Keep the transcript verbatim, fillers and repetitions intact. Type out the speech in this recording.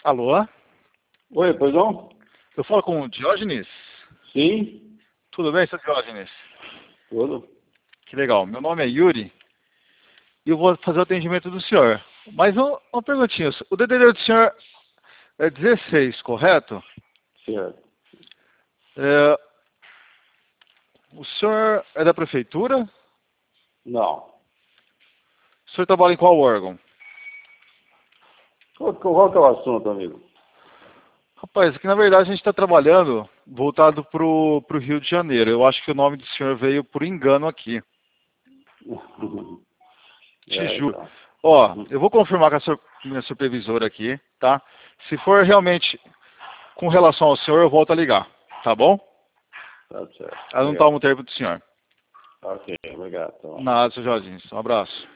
Alô? Oi, pois não? Eu falo com o Diógenes? Sim, Tudo bem, seu Diógenes? tudo. Que legal. Meu nome é Yuri e eu vou fazer o atendimento do senhor. Mas uma, uma perguntinha. O D D D do senhor é dezesseis, correto? Certo. É, o senhor é da prefeitura? Não. O senhor trabalha em qual órgão? Qual, qual que é o assunto, amigo? Rapaz, aqui na verdade a gente está trabalhando voltado para o Rio de Janeiro. Eu acho que o nome do senhor veio por engano aqui. Te É, juro. então. Ó, eu vou confirmar com a sur- minha supervisora aqui, tá? Se for realmente com relação ao senhor, eu volto a ligar, tá bom? Tá certo. Ela não Obrigado. toma o tempo do senhor. Ok, obrigado. Tá bom. Nada, seu Jorginho. Um abraço.